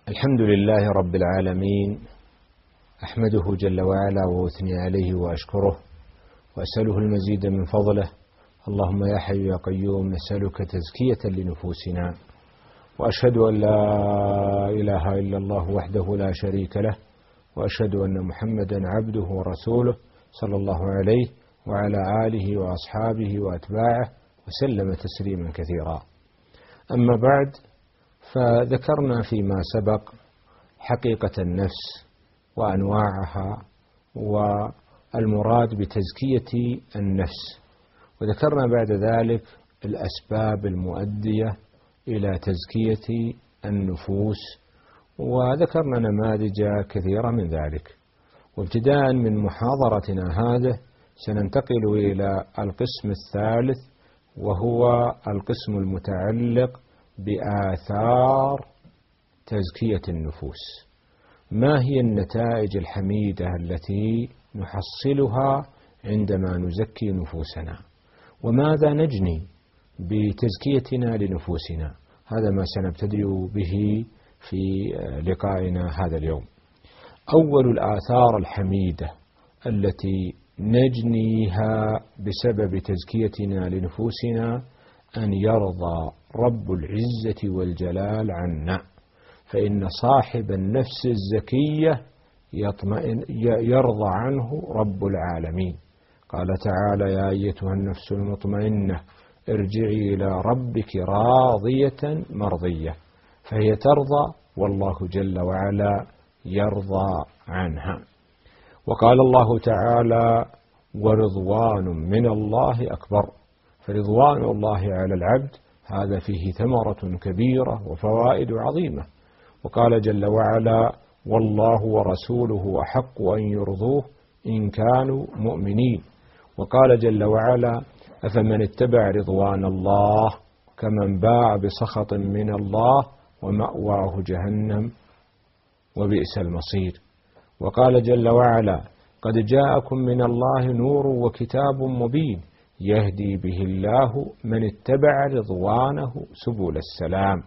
الحمد لله رب العالمين، أحمده جل وعلا وأثني عليه وأشكره وأسأله المزيد من فضله. اللهم يا حي يا قيوم نسألك تزكية لنفوسنا، وأشهد أن لا إله إلا الله وحده لا شريك له، وأشهد أن محمدا عبده ورسوله صلى الله عليه وعلى آله وأصحابه وأتباعه وسلم تسليما كثيرا. أما بعد، فذكرنا فيما سبق حقيقة النفس وأنواعها والمراد بتزكية النفس، وذكرنا بعد ذلك الأسباب المؤدية إلى تزكية النفوس، وذكرنا نماذج كثيرة من ذلك. وابتداء من محاضرتنا هذه سننتقل إلى القسم الثالث، وهو القسم المتعلق بآثار تزكية النفوس. ما هي النتائج الحميدة التي نحصلها عندما نزكي نفوسنا، وماذا نجني بتزكيتنا لنفوسنا؟ هذا ما سنبتدئ به في لقائنا هذا اليوم. أول الآثار الحميدة التي نجنيها بسبب تزكيتنا لنفوسنا أن يرضى رب العزة والجلال عنا، فإن صاحب النفس الزكية يرضى عنه رب العالمين. قال تعالى: يا أيتها النفس المطمئنة ارجعي إلى ربك راضية مرضية، فهي ترضى والله جل وعلا يرضى عنها. وقال الله تعالى: ورضوان من الله أكبر. فرضوان الله على العبد هذا فيه ثمرة كبيرة وفوائد عظيمة. وقال جل وعلا: والله ورسوله أحق أن يرضوه إن كانوا مؤمنين. وقال جل وعلا: أفمن اتبع رضوان الله كمن باع بسخط من الله ومأواه جهنم وبئس المصير. وقال جل وعلا: قد جاءكم من الله نور وكتاب مبين يهدي به الله من اتبع رضوانه سبل السلام.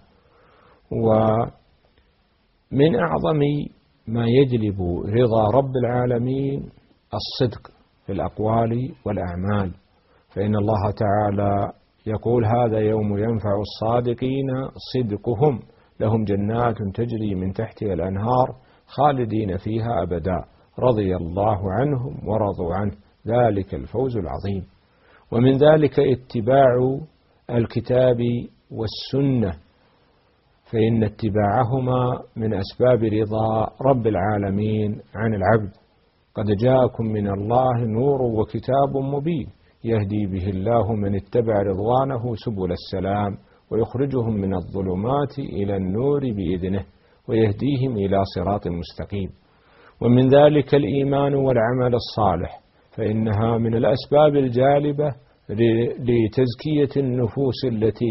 ومن أعظم ما يجلب رضا رب العالمين الصدق في الأقوال والأعمال، فإن الله تعالى يقول: هذا يوم ينفع الصادقين صدقهم لهم جنات تجري من تحتها الأنهار خالدين فيها أبدا رضي الله عنهم ورضوا عنه ذلك الفوز العظيم. ومن ذلك اتباع الكتاب والسنة، فإن اتباعهما من أسباب رضا رب العالمين عن العبد. قد جاءكم من الله نور وكتاب مبين يهدي به الله من اتبع رضوانه سبل السلام ويخرجهم من الظلمات إلى النور بإذنه ويهديهم إلى صراط مستقيم. ومن ذلك الإيمان والعمل الصالح، فإنها من الأسباب الجالبة لتزكية النفوس التي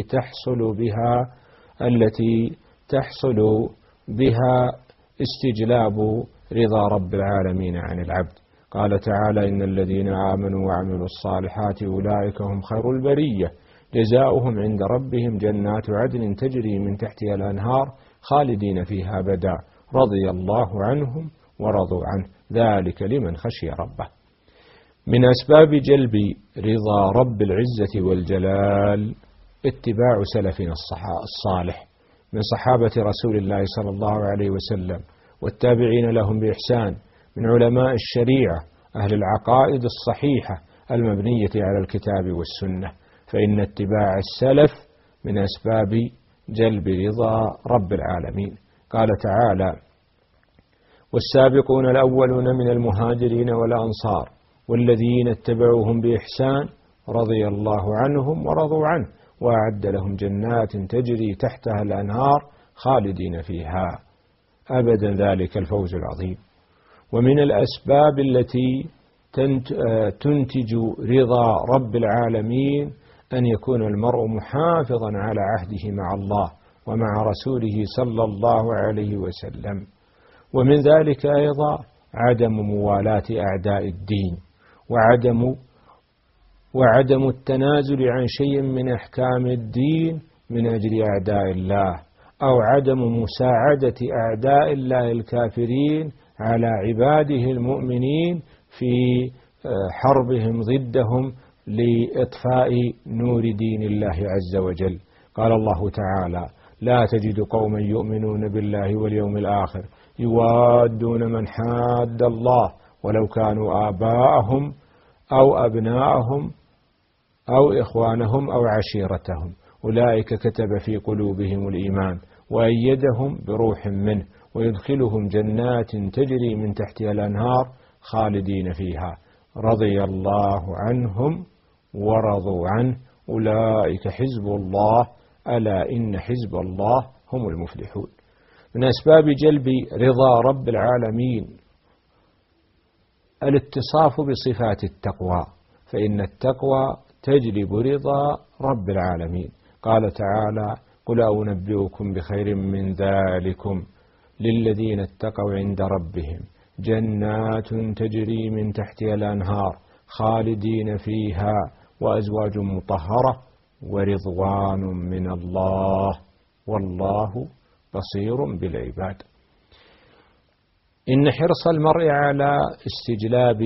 تحصل بها استجلاب رضا رب العالمين عن العبد. قال تعالى: إن الذين آمنوا وعملوا الصالحات أولئك هم خير البرية جزاؤهم عند ربهم جنات عدن تجري من تحتها الأنهار خالدين فيها أبدا رضي الله عنهم ورضوا عنه ذلك لمن خشي ربه. من أسباب جلب رضا رب العزة والجلال اتباع سلفنا الصالح من صحابة رسول الله صلى الله عليه وسلم والتابعين لهم بإحسان، من علماء الشريعة أهل العقائد الصحيحة المبنية على الكتاب والسنة، فإن اتباع السلف من أسباب جلب رضا رب العالمين. قال تعالى: والسابقون الأولون من المهاجرين والأنصار والذين اتبعوهم بإحسان رضي الله عنهم ورضوا عنه وأعد لهم جنات تجري تحتها الأنهار خالدين فيها أبدا ذلك الفوز العظيم. ومن الأسباب التي تنتج رضا رب العالمين أن يكون المرء محافظا على عهده مع الله ومع رسوله صلى الله عليه وسلم. ومن ذلك أيضا عدم موالاة أعداء الدين وعدم التنازل عن شيء من أحكام الدين من أجل أعداء الله أو عدم مساعدة أعداء الله الكافرين على عباده المؤمنين في حربهم ضدهم لإطفاء نور دين الله عز وجل. قال الله تعالى: لا تجد قوما يؤمنون بالله واليوم الآخر يوادون من حاد الله ولو كانوا آباءهم أو أبناءهم أو إخوانهم أو عشيرتهم أولئك كتب في قلوبهم الإيمان وأيدهم بروح منه ويدخلهم جنات تجري من تحتها الأنهار خالدين فيها رضي الله عنهم ورضوا عنه أولئك حزب الله ألا إن حزب الله هم المفلحون. من أسباب جلب رضا رب العالمين الاتصاف بصفات التقوى، فإن التقوى تجلب رضا رب العالمين. قال تعالى: قل أنبئكم بخير من ذلكم للذين اتقوا عند ربهم جنات تجري من تحتها الأنهار خالدين فيها وأزواج مطهرة ورضوان من الله والله بصير بالعباد. إن حرص المرء على استجلاب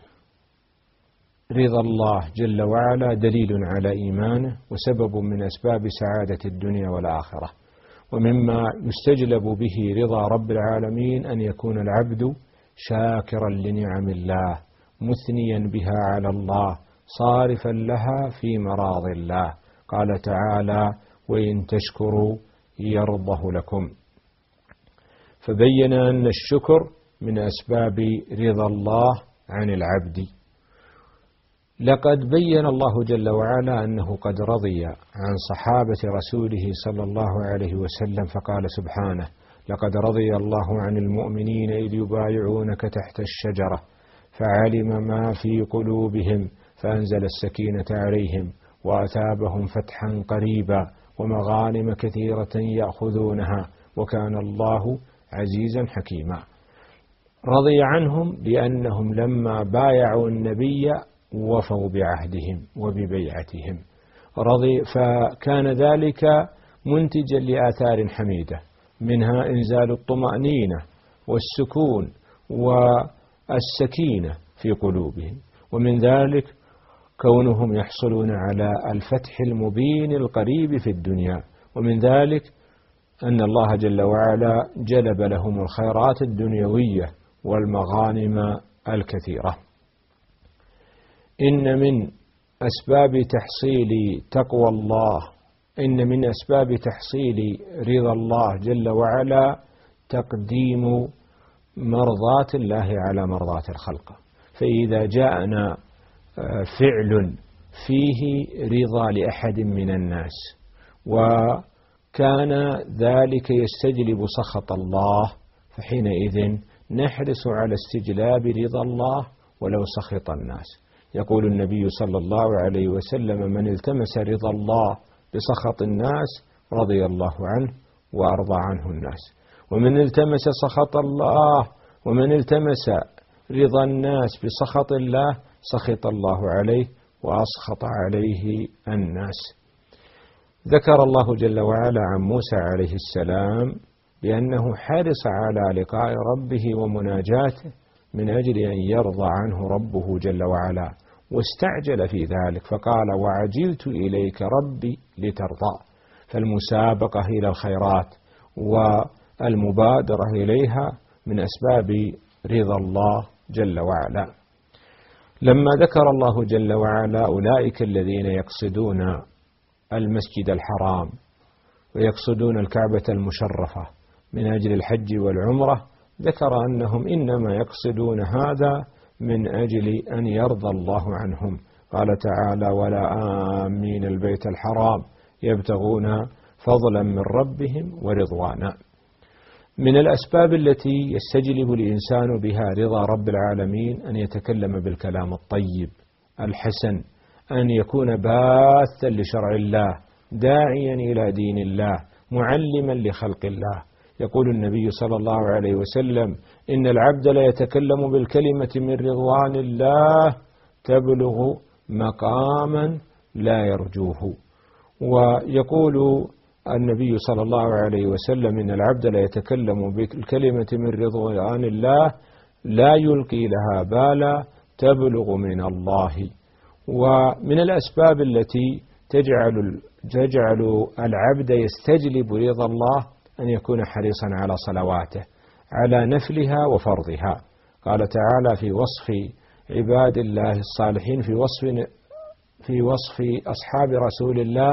رضا الله جل وعلا دليل على إيمانه وسبب من أسباب سعادة الدنيا والآخرة. ومما يستجلب به رضا رب العالمين أن يكون العبد شاكرا لنعم الله مثنيا بها على الله صارفا لها في مراض الله. قال تعالى: وإن تشكروا يرضه لكم. فبين أن الشكر من أسباب رضا الله عن العبد. لقد بين الله جل وعلا أنه قد رضي عن صحابة رسوله صلى الله عليه وسلم، فقال سبحانه: لقد رضي الله عن المؤمنين إذ يبايعونك تحت الشجرة فعلم ما في قلوبهم فأنزل السكينة عليهم وأثابهم فتحا قريبا ومغانم كثيرة يأخذونها وكان الله عزيزا حكيما. رضي عنهم لأنهم لما بايعوا النبي وفوا بعهدهم وببيعتهم، فكان ذلك منتجا لآثار حميدة، منها إنزال الطمأنينة والسكون والسكينة في قلوبهم، ومن ذلك كونهم يحصلون على الفتح المبين القريب في الدنيا، ومن ذلك أن الله جل وعلا جلب لهم الخيرات الدنيوية والمغانم الكثيرة. إن من أسباب تحصيل تقوى الله، إن من أسباب تحصيل رضا الله جل وعلا تقديم مرضاة الله على مرضاة الخلق. فإذا جاءنا فعل فيه رضا لأحد من الناس وكان ذلك يستجلب سخط الله، فحينئذ نحرص على استجلاب رضا الله ولو سخط الناس. يقول النبي صلى الله عليه وسلم: من التمس رضا الله بسخط الناس رضي الله عنه وأرضى عنه الناس، ومن التمس سخط الله ومن التمس رضا الناس بسخط الله سخط الله عليه وأسخط عليه الناس. ذكر الله جل وعلا عن موسى عليه السلام بأنه حرص على لقاء ربه ومناجاته من أجل أن يرضى عنه ربه جل وعلا، واستعجل في ذلك فقال: وعجلت إليك ربي لترضى. فالمسابقة إلى الخيرات والمبادرة إليها من أسباب رضا الله جل وعلا. لما ذكر الله جل وعلا أولئك الذين يقصدون المسجد الحرام ويقصدون الكعبة المشرفة من أجل الحج والعمرة، ذكر أنهم إنما يقصدون هذا من أجل أن يرضى الله عنهم. قال تعالى: ولا آمين البيت الحرام يبتغون فضلا من ربهم ورضوانا. من الأسباب التي يستجلب الإنسان بها رضا رب العالمين أن يتكلم بالكلام الطيب الحسن، أن يكون باثا لشرع الله داعيا إلى دين الله معلما لخلق الله. يقول النبي صلى الله عليه وسلم: إن العبد لا يتكلم بالكلمة من رضوان الله تبلغ مقاما لا يرجوه. ويقول النبي صلى الله عليه وسلم إن العبد لا يتكلم بالكلمة من رضوان الله لا يلقي لها بالا تبلغ من الله. ومن الأسباب التي تجعل العبد يستجلب رضا الله أن يكون حريصا على صلواته على نفلها وفرضها. قال تعالى في وصف عباد الله الصالحين في وصف أصحاب رسول الله: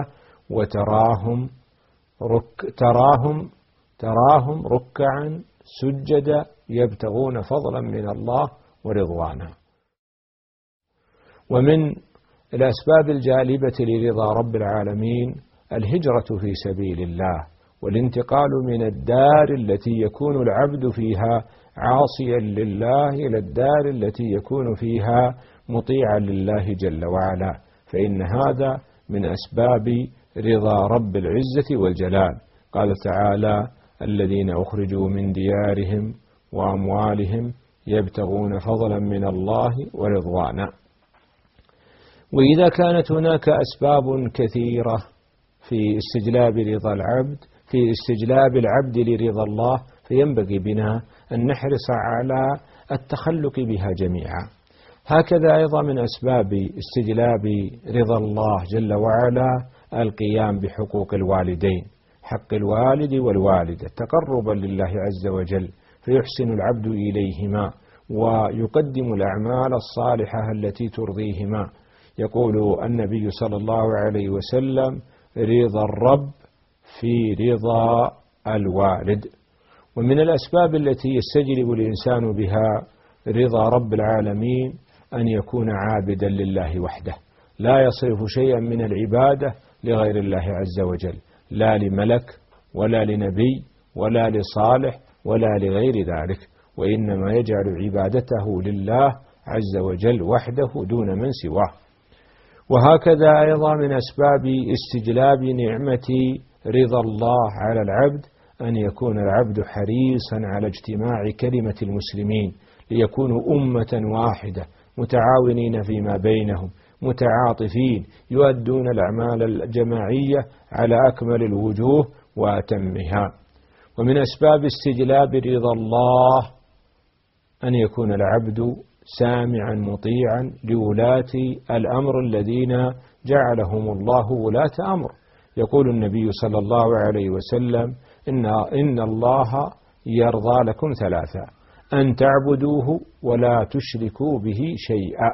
تراهم ركعا سجدا يبتغون فضلا من الله ورضوانا. ومن الأسباب الجالبة لرضا رب العالمين الهجرة في سبيل الله، والانتقال من الدار التي يكون العبد فيها عاصيا لله إلى الدار التي يكون فيها مطيعا لله جل وعلا، فإن هذا من أسباب رضا رب العزة والجلال. قال تعالى: الذين أخرجوا من ديارهم وأموالهم يبتغون فضلا من الله ورضوانا. وإذا كانت هناك أسباب كثيرة في استجلاب العبد لرضا الله، فينبغي بنا أن نحرص على التخلق بها جميعا. هكذا أيضا من أسباب استجلاب رضا الله جل وعلا القيام بحقوق الوالدين، حق الوالد والوالدة تقربا لله عز وجل، فيحسن العبد إليهما ويقدم الأعمال الصالحة التي ترضيهما. يقول النبي صلى الله عليه وسلم: رضا الرب في رضا الوالد. ومن الأسباب التي يستجلب الإنسان بها رضا رب العالمين أن يكون عابدا لله وحده، لا يصرف شيئا من العبادة لغير الله عز وجل، لا لملك ولا لنبي ولا لصالح ولا لغير ذلك، وإنما يجعل عبادته لله عز وجل وحده دون من سواه. وهكذا أيضا من أسباب استجلاب نعمة رضا الله على العبد أن يكون العبد حريصا على اجتماع كلمة المسلمين ليكونوا أمة واحدة متعاونين فيما بينهم متعاطفين يؤدون الأعمال الجماعية على أكمل الوجوه وأتمها. ومن أسباب استجلاب رضا الله أن يكون العبد سامعا مطيعا لولاة الأمر الذين جعلهم الله ولاة أمر. يقول النبي صلى الله عليه وسلم: إن الله يرضى لكم ثلاثا: أن تعبدوه ولا تشركوا به شيئا،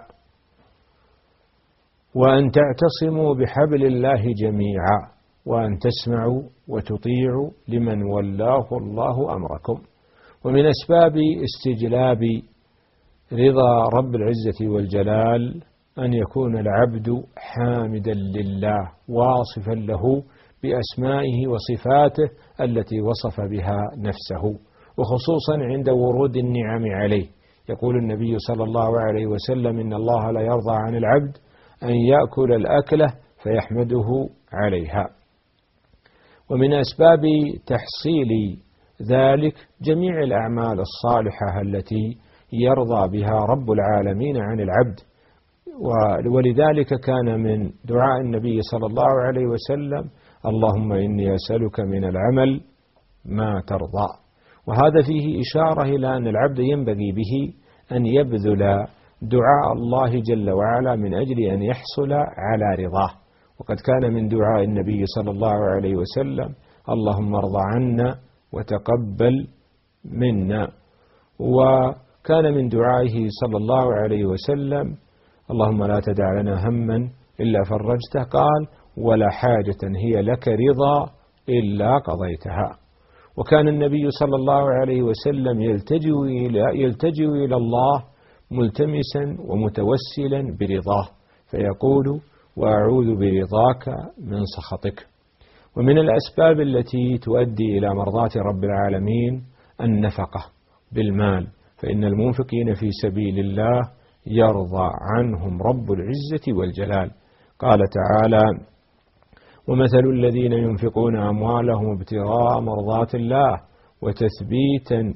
وأن تعتصموا بحبل الله جميعا، وأن تسمعوا وتطيعوا لمن ولاه الله أمركم. ومن أسباب استجلاب رضا رب العزة والجلال أن يكون العبد حامدا لله واصفا له بأسمائه وصفاته التي وصف بها نفسه، وخصوصا عند ورود النعم عليه. يقول النبي صلى الله عليه وسلم: إن الله لا يرضى عن العبد أن يأكل الأكلة فيحمده عليها. ومن أسباب تحصيل ذلك جميع الأعمال الصالحة التي يرضى بها رب العالمين عن العبد. ولذلك كان من دعاء النبي صلى الله عليه وسلم: اللهم إني أسألك من العمل ما ترضى. وهذا فيه إشارة إلى أن العبد ينبغي به أن يبذل دعاء الله جل وعلا من أجل أن يحصل على رضاه. وقد كان من دعاء النبي صلى الله عليه وسلم: اللهم ارض عنا وتقبل منا. وكان من دعائه صلى الله عليه وسلم: اللهم لا تدع لنا هما إلا فرجته، قال: ولا حاجة هي لك رضا إلا قضيتها. وكان النبي صلى الله عليه وسلم يلتجئ إلى الله ملتمسا ومتوسلا برضاه، فيقول: وأعوذ برضاك من سخطك. ومن الأسباب التي تؤدي إلى مرضاة رب العالمين النفقة بالمال، فإن المنفقين في سبيل الله يرضى عنهم رب العزة والجلال. قال تعالى: ومثل الذين ينفقون أموالهم ابتغاء مرضات الله وتثبيتا،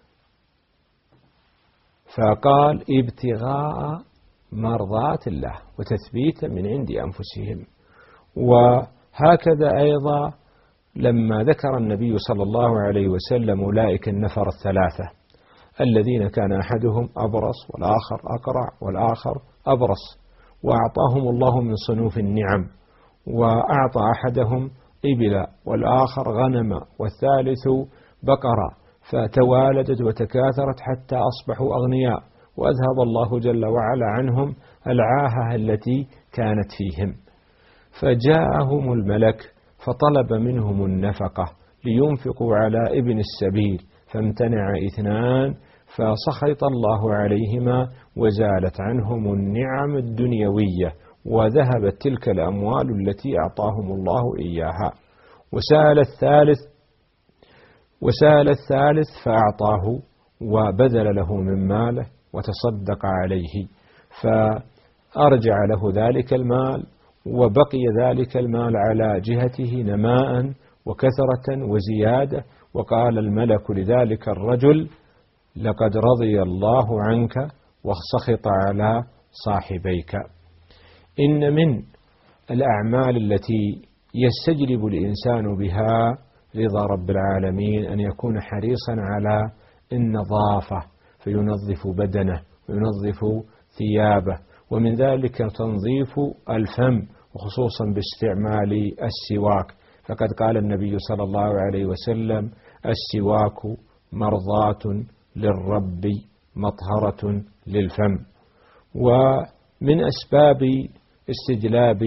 فقال ابتغاء مرضات الله وتثبيتا من عند أنفسهم. وهكذا أيضا لما ذكر النبي صلى الله عليه وسلم أولئك النفر الثلاثة الذين كان أحدهم أبرص والآخر أقرع والآخر أبرص، وأعطاهم الله من صنوف النعم، وأعطى أحدهم إبلا والآخر غنما والثالث بقرة، فتوالدت وتكاثرت حتى أصبحوا أغنياء، وأذهب الله جل وعلا عنهم العاهة التي كانت فيهم. فجاءهم الملك فطلب منهم النفقة لينفقوا على ابن السبيل، فامتنع اثنان فسخط الله عليهما وزالت عنهم النعم الدنيوية، وذهبت تلك الأموال التي أعطاهم الله إياها. وسال الثالث فأعطاه وبذل له من ماله وتصدق عليه، فأرجع له ذلك المال، وبقي ذلك المال على جهته نماء وكثرة وزيادة. وقال الملك لذلك الرجل: لقد رضي الله عنك وسخط على صاحبيك. إن من الأعمال التي يستجلب الإنسان بها رضا رب العالمين أن يكون حريصا على النظافة، فينظف بدنه وينظف ثيابه، ومن ذلك تنظيف الفم، وخصوصا باستعمال السواك، فقد قال النبي صلى الله عليه وسلم: السواك مرضاة للرب مطهرة للفم. ومن أسباب استجلاب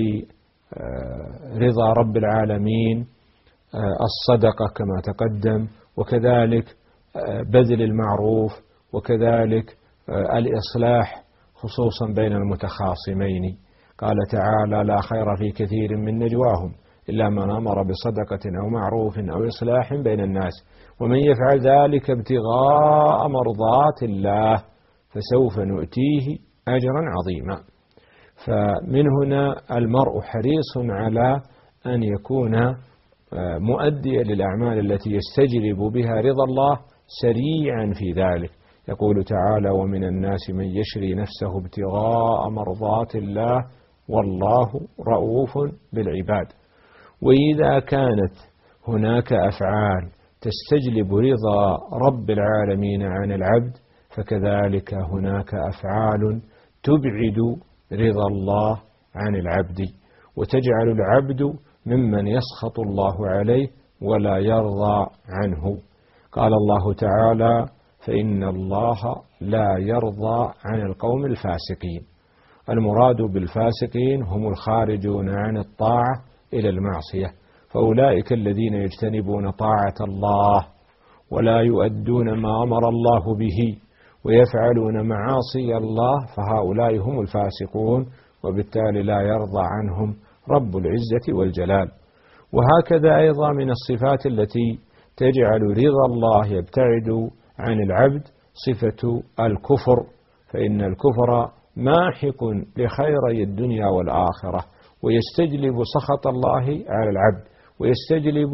رضا رب العالمين الصدقة كما تقدم، وكذلك بذل المعروف، وكذلك الإصلاح خصوصا بين المتخاصمين. قال تعالى: لا خير في كثير من نجواهم إلا من أمر بصدقة أو معروف أو إصلاح بين الناس، ومن يفعل ذلك ابتغاء مرضات الله فسوف نؤتيه أجرا عظيما. فمن هنا المرء حريص على أن يكون مؤديا للأعمال التي يستجلب بها رضا الله سريعا في ذلك. يقول تعالى: ومن الناس من يشري نفسه ابتغاء مرضات الله والله رؤوف بالعباد. وإذا كانت هناك أفعال تستجلب رضا رب العالمين عن العبد، فكذلك هناك أفعال تبعد رضا الله عن العبد، وتجعل العبد ممن يسخط الله عليه ولا يرضى عنه. قال الله تعالى: فإن الله لا يرضى عن القوم الفاسقين. المراد بالفاسقين هم الخارجون عن الطاعة إلى المعصية، فأولئك الذين يجتنبون طاعة الله ولا يؤدون ما أمر الله به ويفعلون معاصي الله، فهؤلاء هم الفاسقون، وبالتالي لا يرضى عنهم رب العزة والجلال. وهكذا أيضا من الصفات التي تجعل رضا الله يبتعد عن العبد صفة الكفر، فإن الكفر ماحق لخيري الدنيا والآخرة، ويستجلب سخط الله على العبد، ويستجلب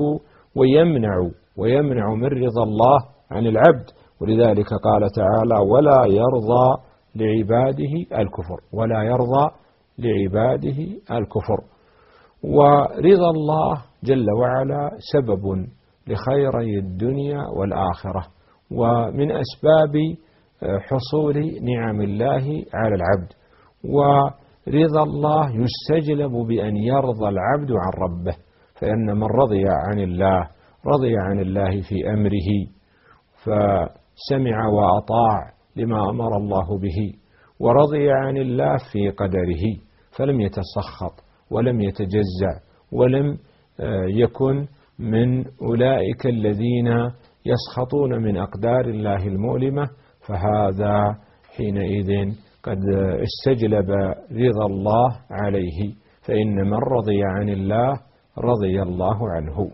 ويمنع من رضا الله عن العبد. ولذلك قال تعالى: ولا يرضى لعباده الكفر، ولا يرضى لعباده الكفر. ورضا الله جل وعلا سبب لخيري الدنيا والآخرة، ومن أسباب حصول نعم الله على العبد. ورضا الله يستجلب بأن يرضى العبد عن ربه، فإن من رضي عن الله في أمره فسمع وأطاع لما أمر الله به، ورضي عن الله في قدره فلم يتسخط ولم يتجزع ولم يكن من أولئك الذين يسخطون من أقدار الله المؤلمة، فهذا حينئذ قد استجلب رضا الله عليه، فإن من رضي عن الله رضي الله عنه.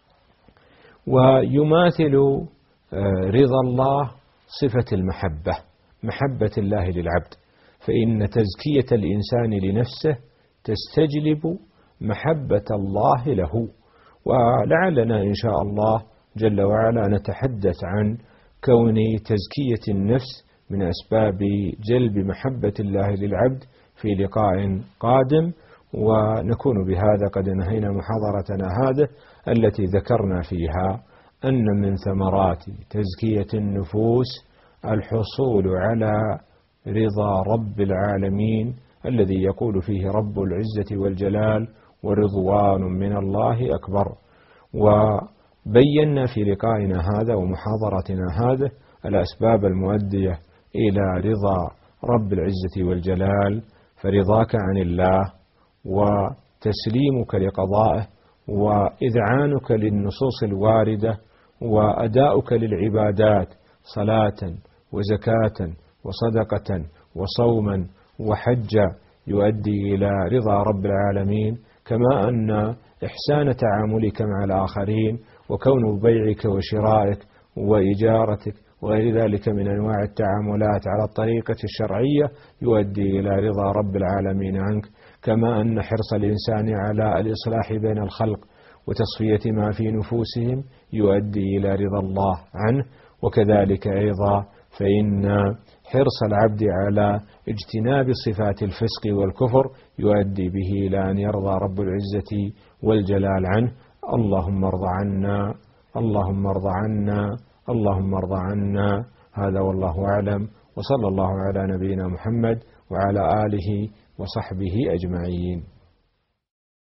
ويماثل رضا الله صفة المحبة، محبة الله للعبد، فإن تزكية الإنسان لنفسه تستجلب محبة الله له. ولعلنا إن شاء الله جل وعلا نتحدث عن كون تزكية النفس من أسباب جلب محبة الله للعبد في لقاء قادم. ونكون بهذا قد انهينا محاضرتنا هذه التي ذكرنا فيها أن من ثمرات تزكية النفوس الحصول على رضا رب العالمين الذي يقول فيه رب العزة والجلال ورضوان من الله أكبر. وبينا في لقائنا هذا ومحاضرتنا هذه الأسباب المؤدية إلى رضا رب العزة والجلال، فرضاك عن الله وتسليمك لقضائه وإذعانك للنصوص الواردة وأداؤك للعبادات صلاة وزكاة وصدقة وصوما وحجا يؤدي إلى رضا رب العالمين، كما أن إحسان تعاملك مع الآخرين وكون بيعك وشرائك وإجارتك وغير ذلك من أنواع التعاملات على الطريقة الشرعية يؤدي إلى رضا رب العالمين عنك، كما أن حرص الإنسان على الإصلاح بين الخلق وتصفية ما في نفوسهم يؤدي إلى رضا الله عنه. وكذلك أيضا فإن حرص العبد على اجتناب صفات الفسق والكفر يؤدي به إلى أن يرضى رب العزة والجلال عنه. اللهم ارض عنا، اللهم ارض عنا، اللهم ارض عنا. هذا والله أعلم، وصلى الله على نبينا محمد وعلى آله وصحبه أجمعين.